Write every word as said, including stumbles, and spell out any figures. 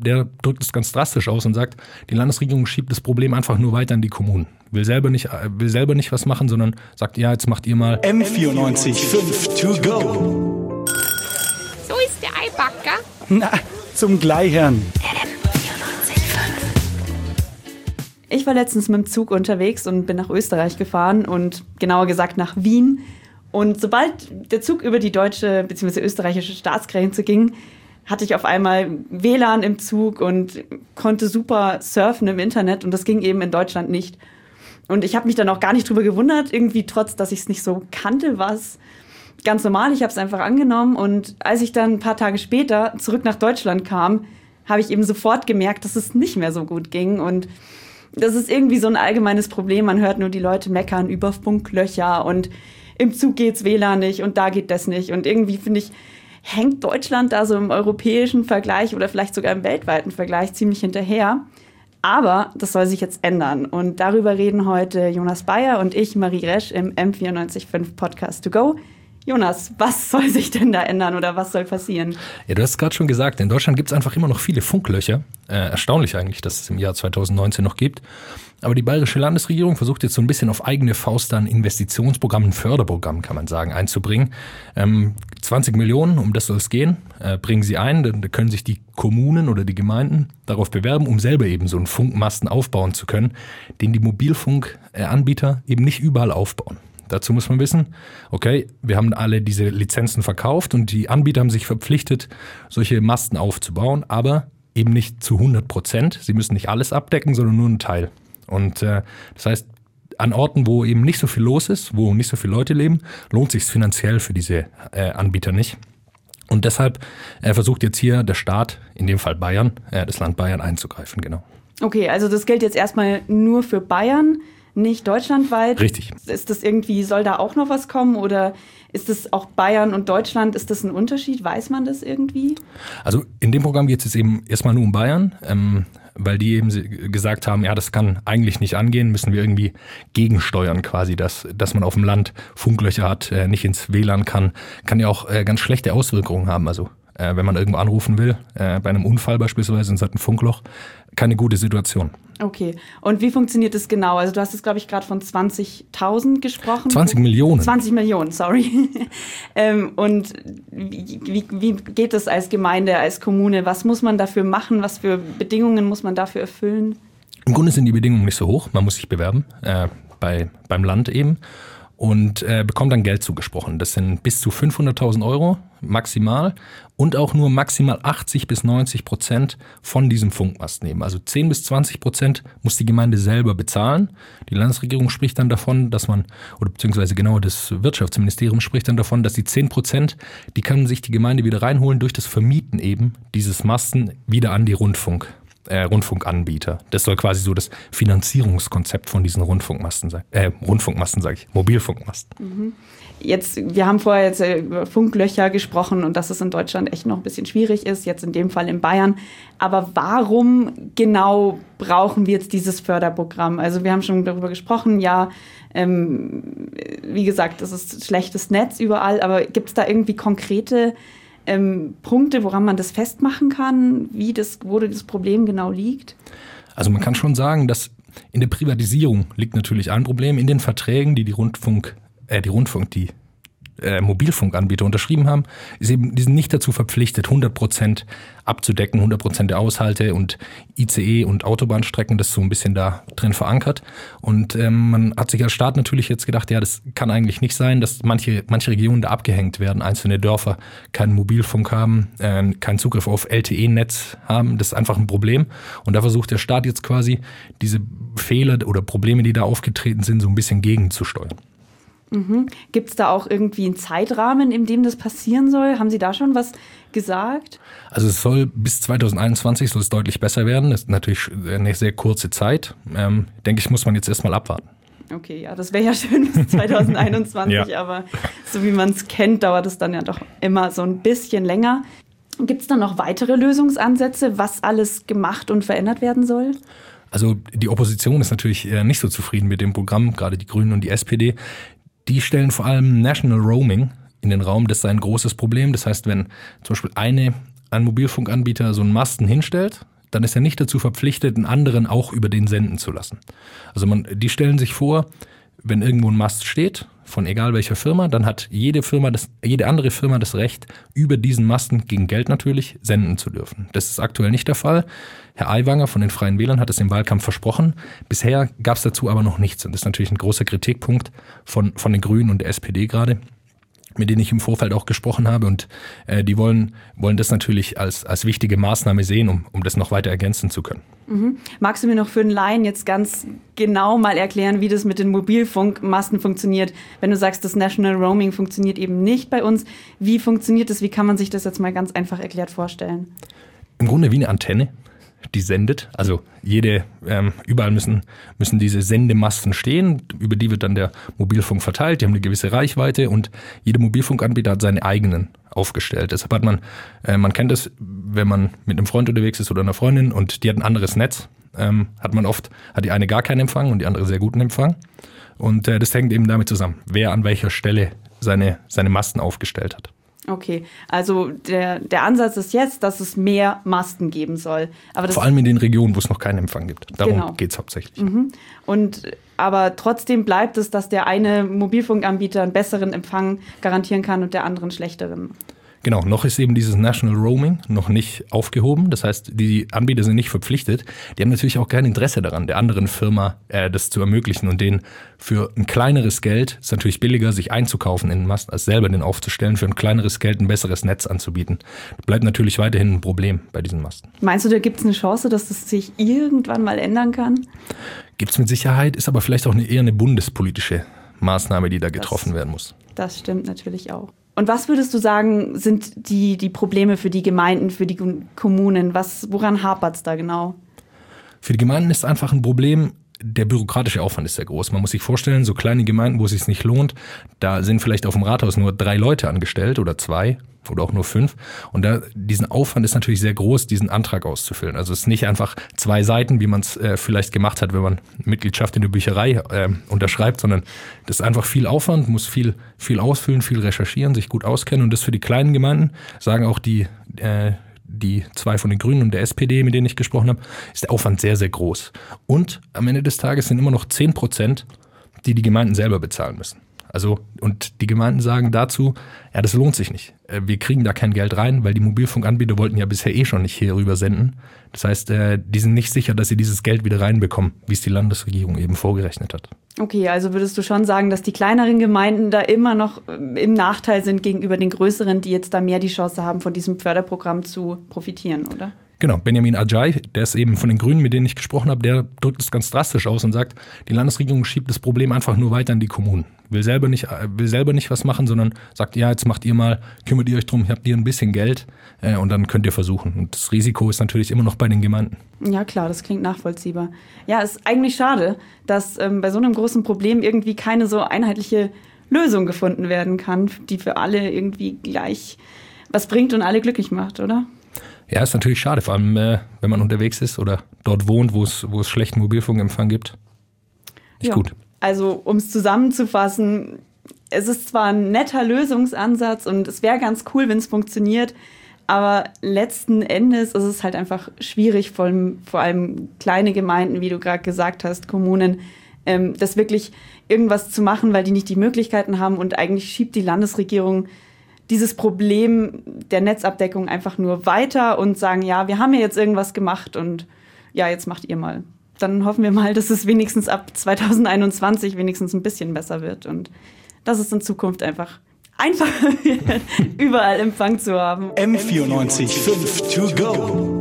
der drückt es ganz drastisch aus und sagt, die Landesregierung schiebt das Problem einfach nur weiter an die Kommunen. Will selber nicht, will selber nicht was machen, sondern sagt, ja, jetzt macht ihr mal M vierundneunzig fünf to go. So ist der Eibacker. Na, zum Gleichern. Ich war letztens mit dem Zug unterwegs und bin nach Österreich gefahren und genauer gesagt nach Wien. Und sobald der Zug über die deutsche bzw. österreichische Staatsgrenze ging, hatte ich auf einmal W L A N im Zug und konnte super surfen im Internet. Und das ging eben in Deutschland nicht. Und ich habe mich dann auch gar nicht drüber gewundert, irgendwie trotz, dass ich es nicht so kannte, war es ganz normal. Ich habe es einfach angenommen. Und als ich dann ein paar Tage später zurück nach Deutschland kam, habe ich eben sofort gemerkt, dass es nicht mehr so gut ging. Und das ist irgendwie so ein allgemeines Problem. Man hört nur die Leute meckern über Funklöcher und im Zug geht's W L A N nicht und da geht das nicht. Und irgendwie, finde ich, hängt Deutschland da so im europäischen Vergleich oder vielleicht sogar im weltweiten Vergleich ziemlich hinterher. Aber das soll sich jetzt ändern. Und darüber reden heute Jonas Bayer und ich, Marie Resch, im M vierundneunzig fünf Podcast to go. Jonas, was soll sich denn da ändern oder was soll passieren? Ja, du hast es gerade schon gesagt, in Deutschland gibt es einfach immer noch viele Funklöcher. Äh, erstaunlich eigentlich, dass es im Jahr zweitausendneunzehn noch gibt. Aber die bayerische Landesregierung versucht jetzt so ein bisschen auf eigene Faust ein Investitionsprogramm, ein Förderprogramm, kann man sagen, einzubringen. Ähm, zwanzig Millionen, um das soll es gehen, äh, bringen sie ein. Da können sich die Kommunen oder die Gemeinden darauf bewerben, um selber eben so einen Funkmasten aufbauen zu können, den die Mobilfunkanbieter eben nicht überall aufbauen. Dazu muss man wissen, okay, wir haben alle diese Lizenzen verkauft und die Anbieter haben sich verpflichtet, solche Masten aufzubauen, aber eben nicht zu hundert Prozent. Sie müssen nicht alles abdecken, sondern nur einen Teil. Und äh, das heißt, an Orten, wo eben nicht so viel los ist, wo nicht so viele Leute leben, lohnt sich es finanziell für diese äh, Anbieter nicht. Und deshalb äh, versucht jetzt hier der Staat, in dem Fall Bayern, äh, das Land Bayern einzugreifen, genau. Okay, also das gilt jetzt erstmal nur für Bayern, nicht deutschlandweit. Richtig. Ist das irgendwie, soll da auch noch was kommen oder ist das auch Bayern und Deutschland, ist das ein Unterschied? Weiß man das irgendwie? Also in dem Programm geht es jetzt eben erstmal nur um Bayern, ähm, weil die eben gesagt haben, ja, das kann eigentlich nicht angehen, müssen wir irgendwie gegensteuern quasi, dass, dass man auf dem Land Funklöcher hat, äh, nicht ins W L A N kann, kann ja auch äh, ganz schlechte Auswirkungen haben, also äh, wenn man irgendwo anrufen will, äh, bei einem Unfall beispielsweise, und es hat ein Funkloch, keine gute Situation. Okay. Und wie funktioniert das genau? Also du hast jetzt, glaube ich, gerade von zwanzigtausend gesprochen. zwanzig Millionen. zwanzig Millionen, sorry. ähm, und wie, wie, wie geht das als Gemeinde, als Kommune? Was muss man dafür machen? Was für Bedingungen muss man dafür erfüllen? Im Grunde sind die Bedingungen nicht so hoch. Man muss sich bewerben, äh, bei, beim Land eben. Und äh, bekommt dann Geld zugesprochen. Das sind bis zu fünfhunderttausend Euro maximal und auch nur maximal achtzig bis neunzig Prozent von diesem Funkmast nehmen. Also zehn bis zwanzig Prozent muss die Gemeinde selber bezahlen. Die Landesregierung spricht dann davon, dass man, oder beziehungsweise genau das Wirtschaftsministerium spricht dann davon, dass die zehn Prozent, die kann sich die Gemeinde wieder reinholen durch das Vermieten eben dieses Masten wieder an die Rundfunk. Äh, Rundfunkanbieter. Das soll quasi so das Finanzierungskonzept von diesen Rundfunkmasten sein. Äh, Rundfunkmasten sage ich, Mobilfunkmasten. Mhm. Jetzt, wir haben vorher jetzt über Funklöcher gesprochen und dass es in Deutschland echt noch ein bisschen schwierig ist, jetzt in dem Fall in Bayern. Aber warum genau brauchen wir jetzt dieses Förderprogramm? Also wir haben schon darüber gesprochen, ja, ähm, wie gesagt, das ist schlechtes Netz überall, aber gibt es da irgendwie konkrete Ähm, Punkte, woran man das festmachen kann, wie das, wo das Problem genau liegt? Also man kann schon sagen, dass in der Privatisierung liegt natürlich ein Problem. In den Verträgen, die die Rundfunk, äh, die Rundfunk, die äh, Mobilfunkanbieter unterschrieben haben, ist eben, die sind nicht dazu verpflichtet, hundert Prozent abzudecken, hundert Prozent der Aushalte und I C E und Autobahnstrecken, das ist so ein bisschen da drin verankert. Und ähm, man hat sich als Staat natürlich jetzt gedacht, ja, das kann eigentlich nicht sein, dass manche, manche Regionen da abgehängt werden, einzelne Dörfer keinen Mobilfunk haben, äh, keinen Zugriff auf L T E-Netz haben. Das ist einfach ein Problem. Und da versucht der Staat jetzt quasi, diese Fehler oder Probleme, die da aufgetreten sind, so ein bisschen gegenzusteuern. Mhm. Gibt es da auch irgendwie einen Zeitrahmen, in dem das passieren soll? Haben Sie da schon was gesagt? Also es soll bis zweitausendeinundzwanzig soll es deutlich besser werden. Das ist natürlich eine sehr kurze Zeit. Ähm, denke ich, muss man jetzt erstmal abwarten. Okay, ja, das wäre ja schön bis zweitausendeinundzwanzig, ja. Aber so wie man es kennt, dauert es dann ja doch immer so ein bisschen länger. Gibt es dann noch weitere Lösungsansätze, was alles gemacht und verändert werden soll? Also die Opposition ist natürlich nicht so zufrieden mit dem Programm, gerade die Grünen und die S P D. Die stellen vor allem National Roaming in den Raum. Das sei ein großes Problem. Das heißt, wenn zum Beispiel eine, ein Mobilfunkanbieter so einen Masten hinstellt dann ist er nicht dazu verpflichtet, einen anderen auch über den senden zu lassen. Also man, die stellen sich vor, wenn irgendwo ein Mast steht, von egal welcher Firma, dann hat jede Firma, das, jede andere Firma das Recht, über diesen Masten, gegen Geld natürlich, senden zu dürfen. Das ist aktuell nicht der Fall. Herr Aiwanger von den Freien Wählern hat es im Wahlkampf versprochen. Bisher gab es dazu aber noch nichts. Und das ist natürlich ein großer Kritikpunkt von, von den Grünen und der S P D gerade, mit denen ich im Vorfeld auch gesprochen habe. Und äh, die wollen, wollen das natürlich als, als wichtige Maßnahme sehen, um, um das noch weiter ergänzen zu können. Mhm. Magst du mir noch für einen Laien jetzt ganz genau mal erklären, wie das mit den Mobilfunkmasten funktioniert? Wenn du sagst, das National Roaming funktioniert eben nicht bei uns, wie funktioniert das? Wie kann man sich das jetzt mal ganz einfach erklärt vorstellen? Im Grunde wie eine Antenne, die sendet. Also jede, ähm, überall müssen, müssen diese Sendemasten stehen, über die wird dann der Mobilfunk verteilt, die haben eine gewisse Reichweite und jeder Mobilfunkanbieter hat seine eigenen aufgestellt. Deshalb hat man, äh, man kennt es, wenn man mit einem Freund unterwegs ist oder einer Freundin und die hat ein anderes Netz, ähm, hat man oft, hat die eine gar keinen Empfang und die andere sehr guten Empfang. Und äh, das hängt eben damit zusammen, wer an welcher Stelle seine, seine Masten aufgestellt hat. Okay, also der, der Ansatz ist jetzt, dass es mehr Masten geben soll. Aber das Vor allem in den Regionen, wo es noch keinen Empfang gibt. Darum genau. geht es hauptsächlich. Mhm. Und, aber trotzdem bleibt es, dass der eine Mobilfunkanbieter einen besseren Empfang garantieren kann und der andere einen schlechteren. Genau, noch ist eben dieses National Roaming noch nicht aufgehoben. Das heißt, die Anbieter sind nicht verpflichtet. Die haben natürlich auch kein Interesse daran, der anderen Firma äh, das zu ermöglichen und denen für ein kleineres Geld, ist natürlich billiger, sich einzukaufen in den Mast, als selber den aufzustellen, für ein kleineres Geld ein besseres Netz anzubieten. Das bleibt natürlich weiterhin ein Problem bei diesen Masten. Meinst du, da gibt es eine Chance, dass das sich irgendwann mal ändern kann? Gibt es mit Sicherheit, ist aber vielleicht auch eine, eher eine bundespolitische Maßnahme, die da getroffen das, werden muss. Das stimmt natürlich auch. Und was würdest du sagen, sind die, die Probleme für die Gemeinden, für die Kommunen? Was, woran hapert es da genau? Für die Gemeinden ist einfach ein Problem, der bürokratische Aufwand ist sehr groß. Man muss sich vorstellen, so kleine Gemeinden, wo es sich nicht lohnt, da sind vielleicht auf dem Rathaus nur drei Leute angestellt oder zwei oder auch nur fünf. Und da, diesen Aufwand ist natürlich sehr groß, diesen Antrag auszufüllen. Also es ist nicht einfach zwei Seiten, wie man es äh, vielleicht gemacht hat, wenn man Mitgliedschaft in der Bücherei äh, unterschreibt, sondern das ist einfach viel Aufwand, muss viel, viel ausfüllen, viel recherchieren, sich gut auskennen. Und das für die kleinen Gemeinden, sagen auch die, äh, die zwei von den Grünen und der S P D, mit denen ich gesprochen habe, ist der Aufwand sehr, sehr groß. Und am Ende des Tages sind immer noch zehn Prozent, die die Gemeinden selber bezahlen müssen. Also, und die Gemeinden sagen dazu, ja, das lohnt sich nicht. Wir kriegen da kein Geld rein, weil die Mobilfunkanbieter wollten ja bisher eh schon nicht hier rüber senden. Das heißt, die sind nicht sicher, dass sie dieses Geld wieder reinbekommen, wie es die Landesregierung eben vorgerechnet hat. Okay, also würdest du schon sagen, dass die kleineren Gemeinden da immer noch im Nachteil sind gegenüber den größeren, die jetzt da mehr die Chance haben, von diesem Förderprogramm zu profitieren, oder? Genau, Benjamin Ajay, der ist eben von den Grünen, mit denen ich gesprochen habe, der drückt es ganz drastisch aus und sagt, die Landesregierung schiebt das Problem einfach nur weiter an die Kommunen. Will selber nicht, will selber nicht was machen, sondern sagt, ja, jetzt macht ihr mal, kümmert ihr euch drum, habt ihr ein bisschen Geld äh, und dann könnt ihr versuchen. Und das Risiko ist natürlich immer noch bei den Gemeinden. Ja klar, das klingt nachvollziehbar. Ja, es ist eigentlich schade, dass ähm, bei so einem großen Problem irgendwie keine so einheitliche Lösung gefunden werden kann, die für alle irgendwie gleich was bringt und alle glücklich macht, oder? Ja, ist natürlich schade, vor allem äh, wenn man unterwegs ist oder dort wohnt, wo es, wo es schlechten Mobilfunkempfang gibt. Nicht ja. gut. Also, um es zusammenzufassen, es ist zwar ein netter Lösungsansatz und es wäre ganz cool, wenn es funktioniert, aber letzten Endes ist es halt einfach schwierig, vor allem, vor allem kleine Gemeinden, wie du gerade gesagt hast, Kommunen, ähm, das wirklich irgendwas zu machen, weil die nicht die Möglichkeiten haben und eigentlich schiebt die Landesregierung dieses Problem der Netzabdeckung einfach nur weiter und sagen, ja, wir haben ja jetzt irgendwas gemacht und ja, jetzt macht ihr mal. Dann hoffen wir mal, dass es wenigstens ab zwanzig einundzwanzig wenigstens ein bisschen besser wird und dass es in Zukunft einfach einfacher wird, überall Empfang zu haben. M vierundneunzig Komma fünf to go.